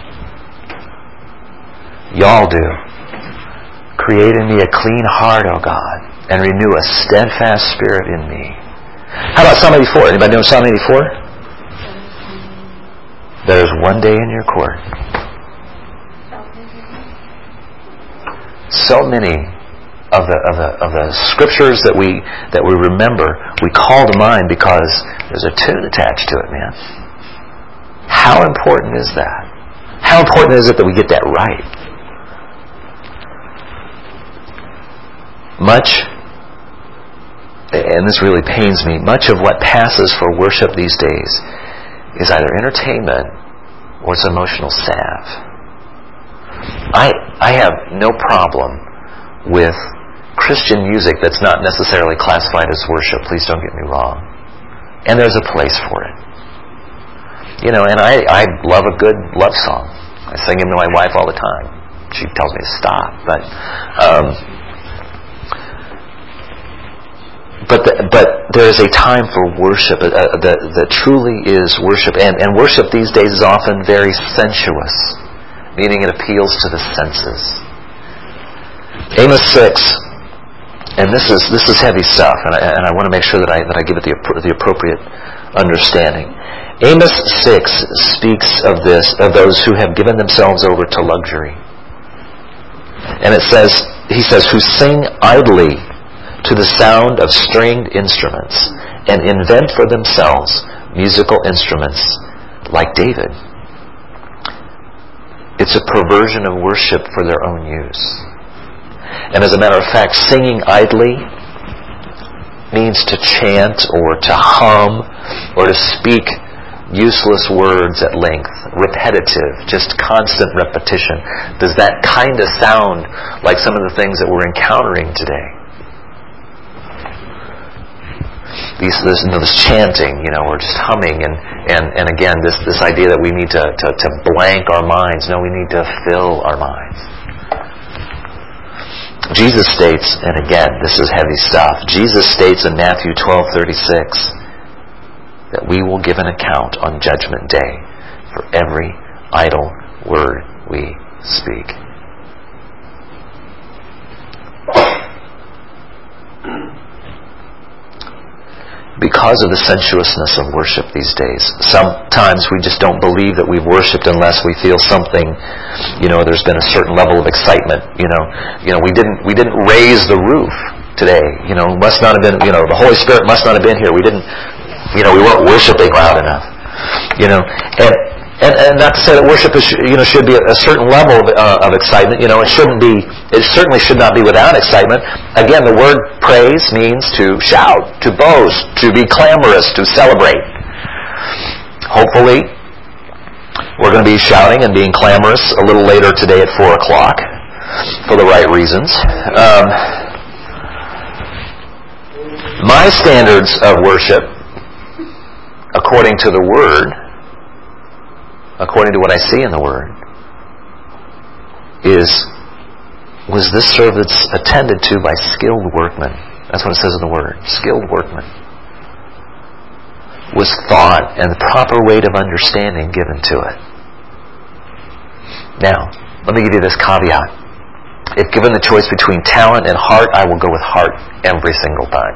Y'all do. Create in me a clean heart, O God, and renew a steadfast spirit in me. How about Psalm eighty-four? Anybody know Psalm eighty-four? There is one day in your court. So many of the of the of the scriptures that we that we remember, we call to mind because there's a tune attached to it, man. How important is that? How important is it that we get that right? Much, and this really pains me, much of what passes for worship these days is either entertainment or it's emotional salve. I I have no problem with Christian music that's not necessarily classified as worship. Please don't get me wrong. And there's a place for it. You know, and I, I love a good love song. I sing them to my wife all the time. She tells me to stop, but um, but the, but there is a time for worship uh, that that truly is worship, and and worship these days is often very sensuous, meaning it appeals to the senses. Amos six, and this is this is heavy stuff, and I, and I want to make sure that I that I give it the the appropriate understanding. Amos six speaks of this, of those who have given themselves over to luxury. And it says, he says, who sing idly to the sound of stringed instruments and invent for themselves musical instruments like David. It's a perversion of worship for their own use. And as a matter of fact, singing idly means to chant or to hum or to speak useless words at length, repetitive, just constant repetition. Does that kind of sound like some of the things that we're encountering today? These, this, you know, this chanting, you know, or just humming, and, and, and again, this, this idea that we need to, to, to blank our minds. No, we need to fill our minds. Jesus states, and again, this is heavy stuff, Jesus states in Matthew twelve thirty-six, that we will give an account on Judgment Day for every idle word we speak. Because of the sensuousness of worship these days, sometimes we just don't believe that we've worshipped unless we feel something. You know, there's been a certain level of excitement. You know, you know, we didn't we didn't raise the roof today. You know, must not have been. You know, the Holy Spirit must not have been here. We didn't. You know, we weren't worshiping loud enough. You know, and and, and not to say that worship is, you know, should be a certain level of, uh, of excitement. You know, it shouldn't be. It certainly should not be without excitement. Again, the word praise means to shout, to boast, to be clamorous, to celebrate. Hopefully, we're going to be shouting and being clamorous a little later today at four o'clock for the right reasons. Um, my standards of worship, according to the Word, according to what I see in the Word, is, was this service attended to by skilled workmen? That's what it says in the Word. Skilled workmen. Was thought and the proper weight of understanding given to it. Now, let me give you this caveat. if given the choice between talent and heart, I will go with heart every single time.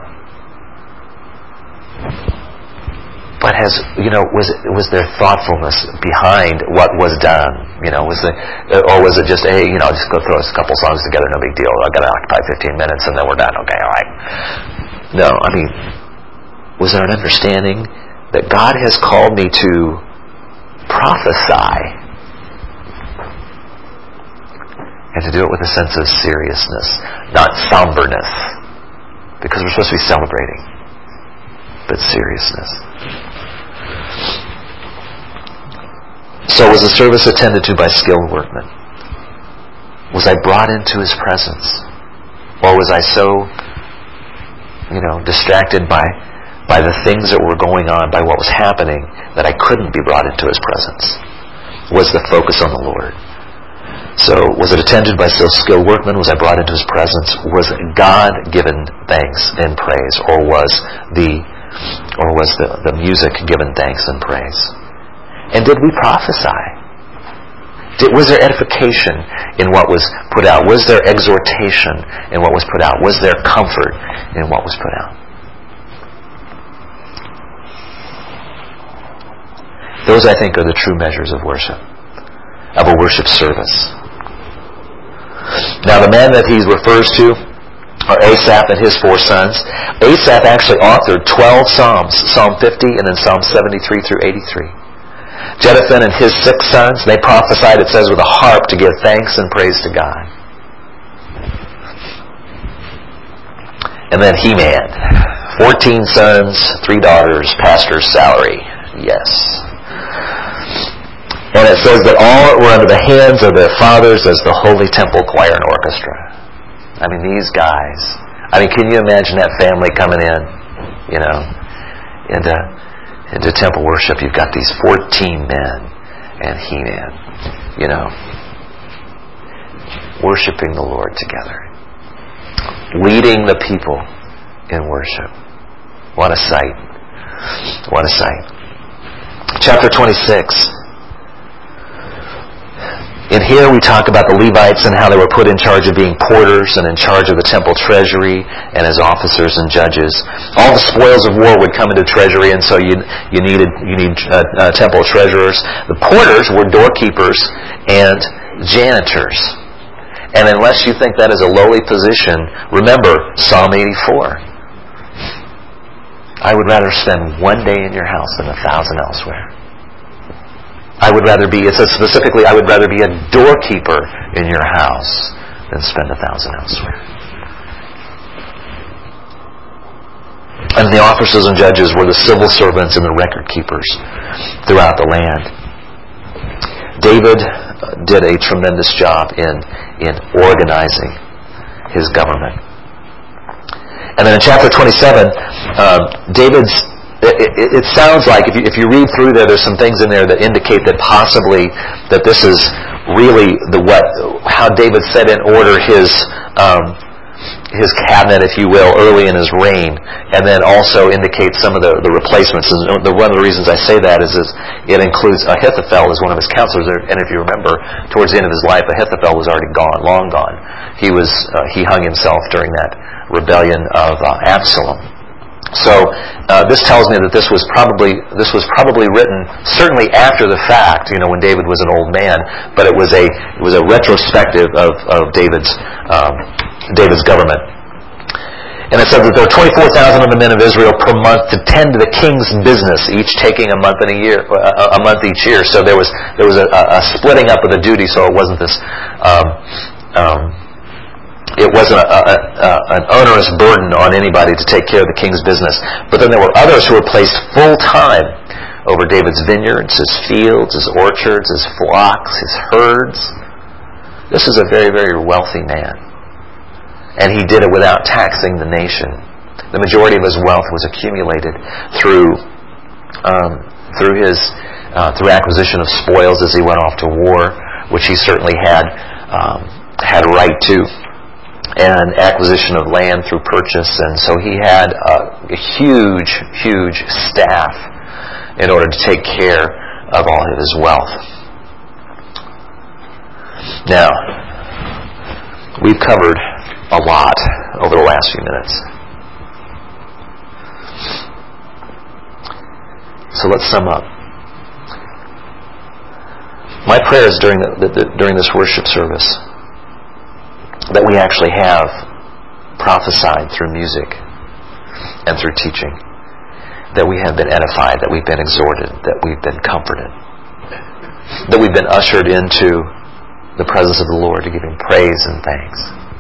But has, you know, was was there thoughtfulness behind what was done? You know, was it, or was it just, hey, you know, just go throw a couple songs together, no big deal. I've got to occupy fifteen minutes and then we're done. Okay, all right. No, I mean, was there an understanding that God has called me to prophesy and to do it with a sense of seriousness, not somberness, because we're supposed to be celebrating, but seriousness. So was the service attended to by skilled workmen? Was I brought into His presence? Or was I so, you know, distracted by by the things that were going on, by what was happening, that I couldn't be brought into His presence? Was the focus on the Lord? So was it attended by so skilled workmen? Was I brought into His presence? Was God given thanks and praise? Or was the or was the, the music given thanks and praise? And did we prophesy? Did, was there edification in what was put out? Was there exhortation in what was put out? Was there comfort in what was put out? Those, I think, are the true measures of worship, of a worship service. Now, the man that he refers to are Asaph and his four sons. Asaph actually authored twelve Psalms, Psalm fifty and then Psalm seventy-three through eighty-three. Jeduthun and his six sons, they prophesied, it says, with a harp to give thanks and praise to God. And then Heman, fourteen sons, three daughters, pastor's salary. Yes. And it says that all were under the hands of their fathers as the Holy Temple Choir and Orchestra. I mean, these guys. I mean, can you imagine that family coming in, you know, into, into temple worship? You've got these fourteen men and He-Man, you know, worshiping the Lord together, leading the people in worship. What a sight. What a sight. Chapter twenty-six. In here we talk about the Levites and how they were put in charge of being porters and in charge of the temple treasury and as officers and judges. All the spoils of war would come into treasury, and so you you needed you need uh, uh, temple treasurers. The porters were doorkeepers and janitors. And unless you think that is a lowly position, remember Psalm eighty-four. I would rather spend one day in your house than a thousand elsewhere. I would rather be, it says specifically, I would rather be a doorkeeper in your house than spend a thousand elsewhere. And the officers and judges were the civil servants and the record keepers throughout the land. David did a tremendous job in, in organizing his government. And then in chapter twenty-seven, uh, David's It, it, it sounds like, if you, if you read through there, there's some things in there that indicate that possibly that this is really the what how David set in order his um, his cabinet, if you will, early in his reign, and then also indicates some of the, the replacements. And the, one of the reasons I say that is, is it includes Ahithophel as one of his counselors. And if you remember, towards the end of his life, Ahithophel was already gone, long gone. He was uh, he hung himself during that rebellion of uh, Absalom. So uh, this tells me that this was probably this was probably written certainly after the fact, you know, when David was an old man. But it was a it was a retrospective of of David's um, David's government. And it said that there were twenty-four thousand of the men of Israel per month to tend to the king's business, each taking a month and a year, a, a month each year. So there was there was a, a splitting up of the duty, so it wasn't this. Um, um, It wasn't a, a, a, an onerous burden on anybody to take care of the king's business. But then there were others who were placed full-time over David's vineyards, his fields, his orchards, his flocks, his herds. This is a very, very wealthy man. And he did it without taxing the nation. The majority of his wealth was accumulated through um, through his uh, through acquisition of spoils as he went off to war, which he certainly had um, had right to, and acquisition of land through purchase. And so he had a, a huge, huge staff in order to take care of all of his wealth. Now, We've covered a lot over the last few minutes. So let's sum up. My prayer is during, the, the, during this worship service that we actually have prophesied through music and through teaching, that we have been edified, that we've been exhorted, that we've been comforted, that we've been ushered into the presence of the Lord to give Him praise and thanks.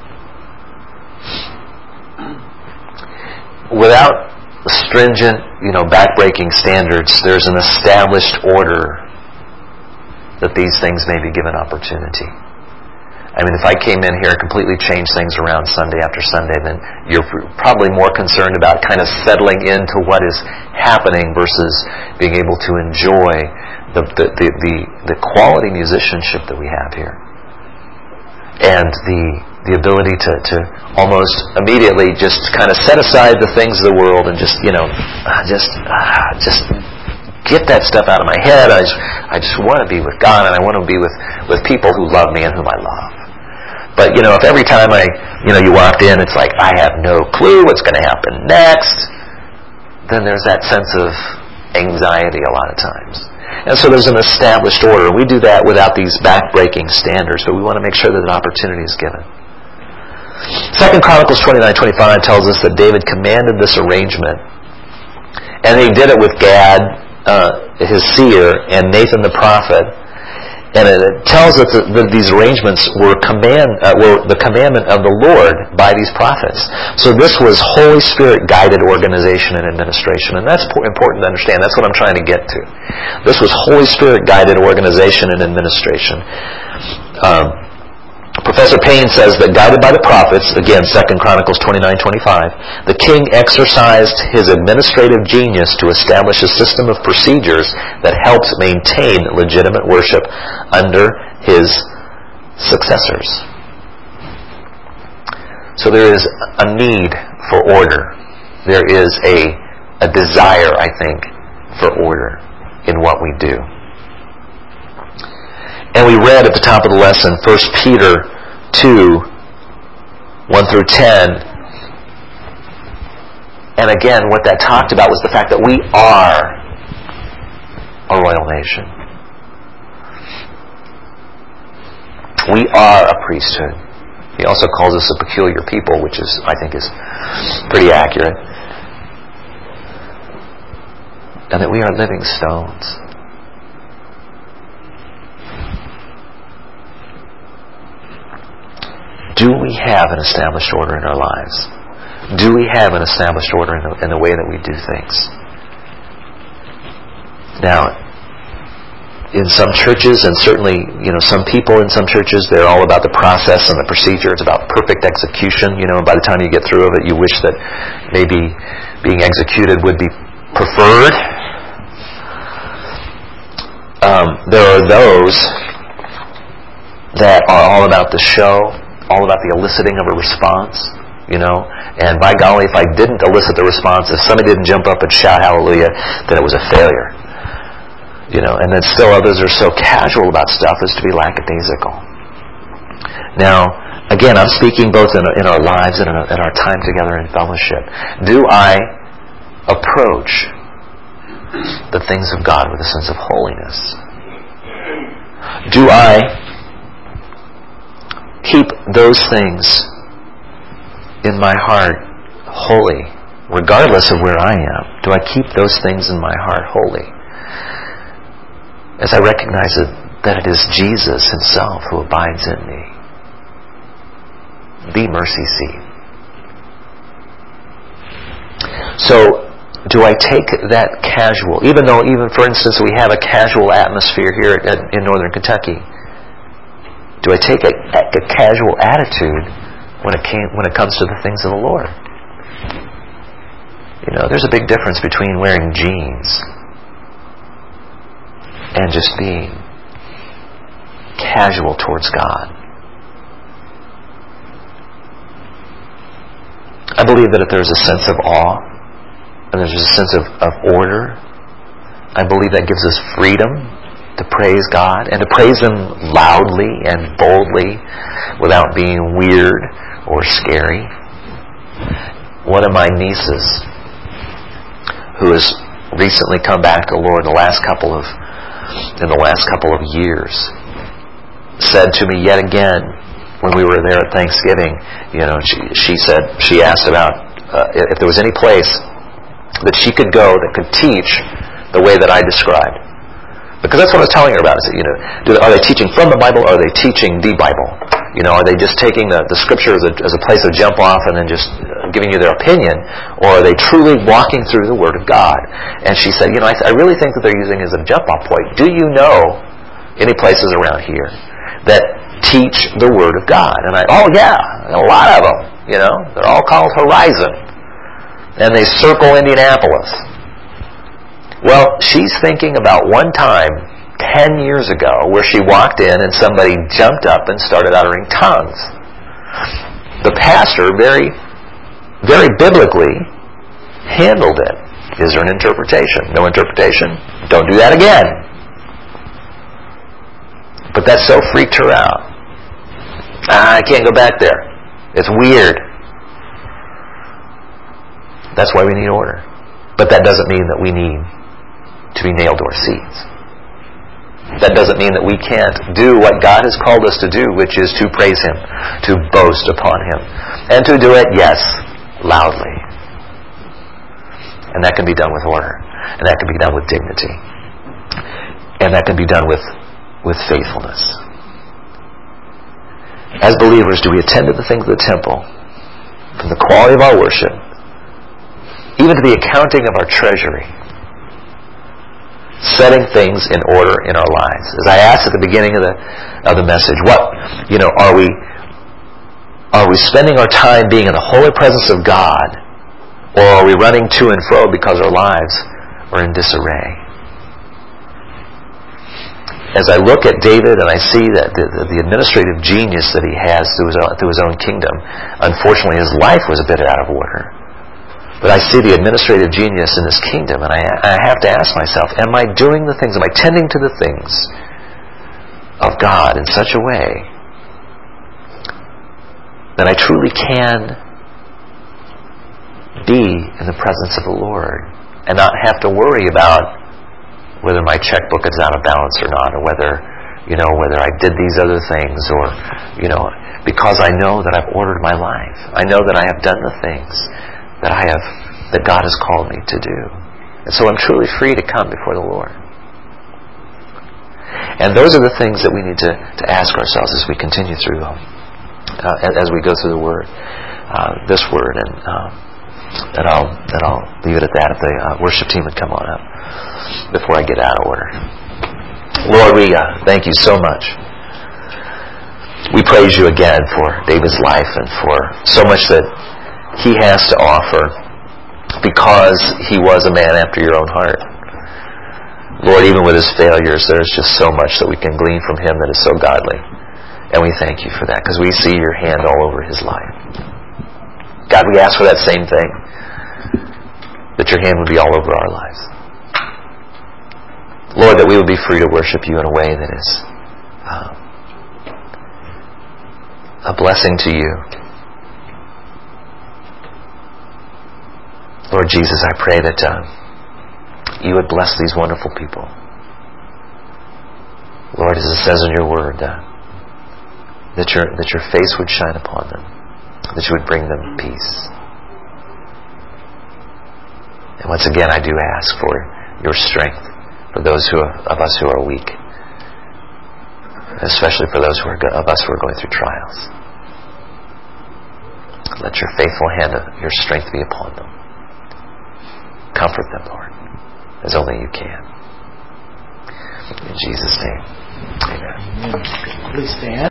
Without stringent, you know, back-breaking standards, there's an established order that these things may be given opportunity. I mean, if I came in here and completely changed things around Sunday after Sunday, then you're probably more concerned about kind of settling into what is happening versus being able to enjoy the the the, the, the quality musicianship that we have here. And the the ability to, to almost immediately just kind of set aside the things of the world and just, you know, just uh, just get that stuff out of my head. I just, I just want to be with God, and I want to be with, with people who love me and whom I love. But, you know, if every time I, you know, you walked in, it's like, I have no clue what's going to happen next, then there's that sense of anxiety a lot of times. And so there's an established order. We do that without these back-breaking standards, but we want to make sure that an opportunity is given. Second Chronicles twenty-nine twenty-five tells us that David commanded this arrangement, and he did it with Gad, uh, his seer, and Nathan the prophet. And it tells us that these arrangements were command uh, were the commandment of the Lord by these prophets. So this was Holy Spirit guided organization and administration, and that's important to understand. That's what I'm trying to get to. This was Holy Spirit guided organization and administration. Um, Professor Payne says that guided by the prophets, again, Second Chronicles twenty-nine twenty-five, the king exercised his administrative genius to establish a system of procedures that helped maintain legitimate worship under his successors. So there is a need for order. There is a, a desire, I think, for order in what we do. And we read at the top of the lesson, First Peter two, one through ten. And again, what that talked about was the fact that we are a royal nation. We are a priesthood. He also calls us a peculiar people, which is, I think, is pretty accurate. And that we are living stones. Do we have an established order in our lives? Do we have an established order in the, in the way that we do things? Now, in some churches, and certainly, you know, some people in some churches, they're all about the process and the procedure. It's about perfect execution. You know, by the time you get through of it, you wish that maybe being executed would be preferred. Um, there are those that are all about the show, all about the eliciting of a response, you know. And by golly, if I didn't elicit the response, if somebody didn't jump up and shout hallelujah, then it was a failure. You know, and then still others are so casual about stuff as to be lackadaisical. Now, again, I'm speaking both in, in our lives and in our, in our time together in fellowship. Do I approach the things of God with a sense of holiness? Do I keep those things in my heart holy, regardless of where I am? Do I keep those things in my heart holy? As I recognize it, that it is Jesus Himself who abides in me. The mercy seat. So, do I take that casual, even though, even for instance, we have a casual atmosphere here in, in Northern Kentucky, do I take a, a casual attitude when it came, when it comes to the things of the Lord? You know, there's a big difference between wearing jeans and just being casual towards God. I believe that if there's a sense of awe and there's a sense of, of order, I believe that gives us freedom to praise God and to praise Him loudly and boldly without being weird or scary. One of my nieces, who has recently come back to the Lord in the last couple of in the last couple of years, said to me yet again when we were there at Thanksgiving, you know, she, she said, she asked about uh, if there was any place that she could go that could teach the way that I described. Because that's what I was telling her about. Is that, you know, do, are they teaching from the Bible, or are they teaching the Bible? You know, are they just taking the, the Scripture as a, as a place to jump off and then just uh, giving you their opinion, or are they truly walking through the Word of God? And she said, you know, I, th- I really think that they're using it as a jump-off point. Do you know any places around here that teach the Word of God? And I, oh yeah, a lot of them. You know, they're all called Horizon, and they circle Indianapolis. Well, she's thinking about one time, ten years ago, where she walked in and somebody jumped up and started uttering tongues. The pastor, very, very biblically, handled it. Is there an interpretation? No interpretation? Don't do that again. But that so freaked her out. Ah, I can't go back there. It's weird. That's why we need order. But that doesn't mean that we need to be nailed to our seats. That doesn't mean that we can't do what God has called us to do, which is to praise Him, to boast upon Him, and to do it, yes, loudly. And that can be done with order, and that can be done with dignity, and that can be done with, with faithfulness. As believers, do we attend to the things of the temple, from the quality of our worship, even to the accounting of our treasury, setting things in order in our lives? As I asked at the beginning of the of the message, what you know, are we are we spending our time being in the holy presence of God, or are we running to and fro because our lives are in disarray? As I look at David and I see that the, the administrative genius that he has through his own, through his own kingdom, unfortunately his life was a bit out of order. But I see the administrative genius in this kingdom, and I, I have to ask myself, am I doing the things, am I tending to the things of God in such a way that I truly can be in the presence of the Lord and not have to worry about whether my checkbook is out of balance or not, or whether, you know, whether I did these other things, or, you know, because I know that I've ordered my life. I know that I have done the things that I have, that God has called me to do. And so I'm truly free to come before the Lord. And those are the things that we need to, to ask ourselves as we continue through, uh, as we go through the Word, uh, this Word, and um, and I'll and I'll leave it at that. If the uh, worship team would come on up before I get out of order. Lord, we uh, thank you so much. We praise you again for David's life and for so much that he has to offer, because he was a man after your own heart. Lord, even with his failures, there's just so much that we can glean from him that is so godly. And we thank you for that, because we see your hand all over his life. God, we ask for that same thing, that your hand would be all over our lives. Lord, that we would be free to worship you in a way that is um, a blessing to you. Lord Jesus, I pray that uh, you would bless these wonderful people. Lord, as it says in your word, uh, that your that your face would shine upon them, that you would bring them peace. And once again, I do ask for your strength for those who are, of us who are weak, especially for those who are, of us who are going through trials. Let your faithful hand of your strength be upon them. Comfort them, Lord, as only you can. In Jesus' name, amen. Please stand.